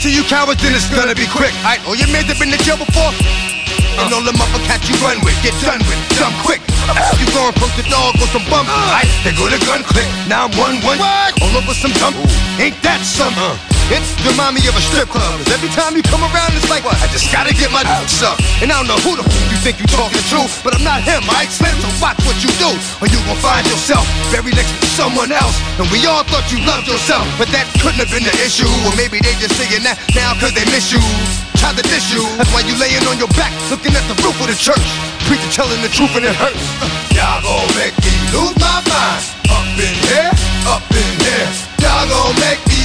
to you cowards, then it's gonna be quick. Alright, all your men have been to jail before, and all the motherfuckers you run with, get done with, dumb quick. You gon' approach the dog with some bump, alright, they go to gun click. Now I'm 1-1, all over some dump. Ain't that something? It remind me of a strip club. 'Cause every time you come around, it's like, I just gotta get my dick sucked. And I don't know who the f you think you talking to, but I'm not him, alright, Slim? So watch what you do, or you gon' find yourself buried next to someone else. And we all thought you loved yourself, but that couldn't have been the issue. Or maybe they just saying that now 'cause they miss you. Try to diss you, that's why you laying on your back, looking at the roof of the church. Preacher telling the truth and it hurts. Y'all gon' make me lose my mind. Up in here, y'all gon' make me